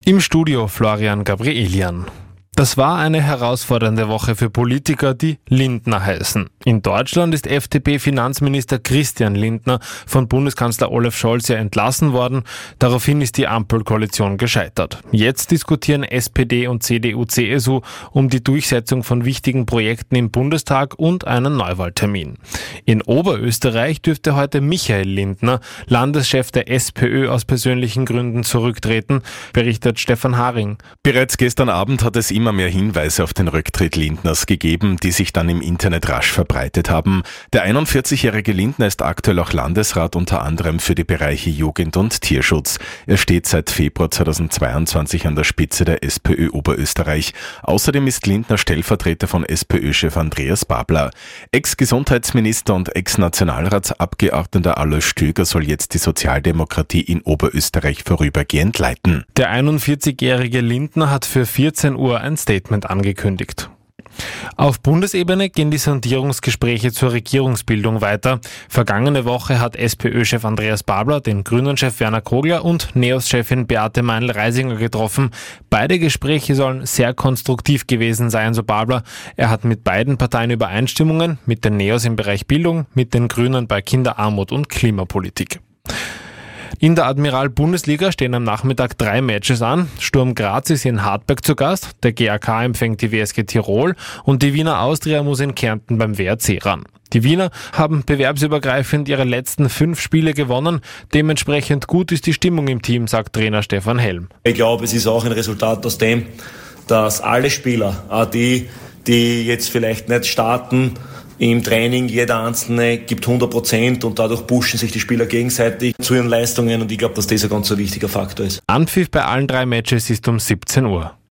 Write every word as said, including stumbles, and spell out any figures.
Im Studio Florian Gabrielian. Das war eine herausfordernde Woche für Politiker, die Lindner heißen. In Deutschland ist F D P-Finanzminister Christian Lindner von Bundeskanzler Olaf Scholz ja entlassen worden. Daraufhin ist die Ampelkoalition gescheitert. Jetzt diskutieren S P D und C D U C S U um die Durchsetzung von wichtigen Projekten im Bundestag und einen Neuwahltermin. In Oberösterreich dürfte heute Michael Lindner, Landeschef der SPÖ, aus persönlichen Gründen zurücktreten, berichtet Stefan Haring. Bereits gestern Abend hat es immer mehr Hinweise auf den Rücktritt Lindners gegeben, die sich dann im Internet rasch verbreitet haben. Der einundvierzigjährige Lindner ist aktuell auch Landesrat, unter anderem für die Bereiche Jugend und Tierschutz. Er steht seit Februar zweitausendzweiundzwanzig an der Spitze der SPÖ Oberösterreich. Außerdem ist Lindner Stellvertreter von SPÖ-Chef Andreas Babler. Ex-Gesundheitsminister und Ex-Nationalratsabgeordneter Alois Stöger soll jetzt die Sozialdemokratie in Oberösterreich vorübergehend leiten. Der einundvierzigjährige Lindner hat für vierzehn Uhr ein Statement angekündigt. Auf Bundesebene gehen die Sondierungsgespräche zur Regierungsbildung weiter. Vergangene Woche hat SPÖ-Chef Andreas Babler den Grünen-Chef Werner Kogler und NEOS-Chefin Beate Meinl-Reisinger getroffen. Beide Gespräche sollen sehr konstruktiv gewesen sein, so Babler. Er hat mit beiden Parteien Übereinstimmungen, mit den NEOS im Bereich Bildung, mit den Grünen bei Kinderarmut und Klimapolitik. In der Admiral-Bundesliga stehen am Nachmittag drei Matches an. Sturm Graz ist in Hartberg zu Gast, der G A K empfängt die W S G Tirol und die Wiener Austria muss in Kärnten beim W R C ran. Die Wiener haben bewerbsübergreifend ihre letzten fünf Spiele gewonnen. Dementsprechend gut ist die Stimmung im Team, sagt Trainer Stefan Helm. Ich glaube, es ist auch ein Resultat aus dem, dass alle Spieler, auch die, die jetzt vielleicht nicht starten, im Training, jeder Einzelne gibt hundert Prozent und dadurch pushen sich die Spieler gegenseitig zu ihren Leistungen und ich glaube, dass das ein ganz so wichtiger Faktor ist. Anpfiff bei allen drei Matches ist um siebzehn Uhr.